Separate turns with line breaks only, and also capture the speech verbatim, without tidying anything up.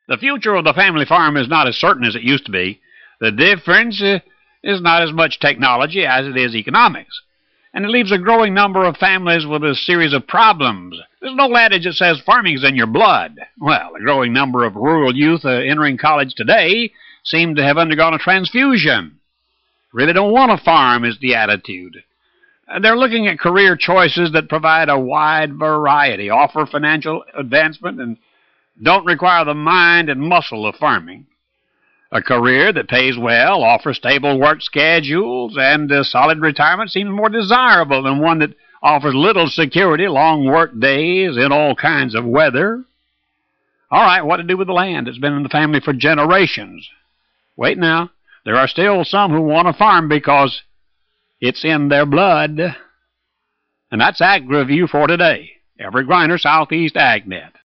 The future of the family farm is not as certain as it used to be. The difference uh, is not as much technology as it is economics. And it leaves a growing number of families with a series of problems. There's an old adage that says farming's in your blood. Well, a growing number of rural youth uh, entering college today seem to have undergone a transfusion. Really don't want to farm is the attitude. Uh, they're looking at career choices that provide a wide variety, offer financial advancement, and don't require the mind and muscle of farming. A career that pays well, offers stable work schedules, and a solid retirement seems more desirable than one that offers little security, long work days, in all kinds of weather. All right, what to do with the land that's been in the family for generations? Wait now, there are still some who want to farm because it's in their blood. And that's Ag Review for today. Everett Griner, Southeast AgNet.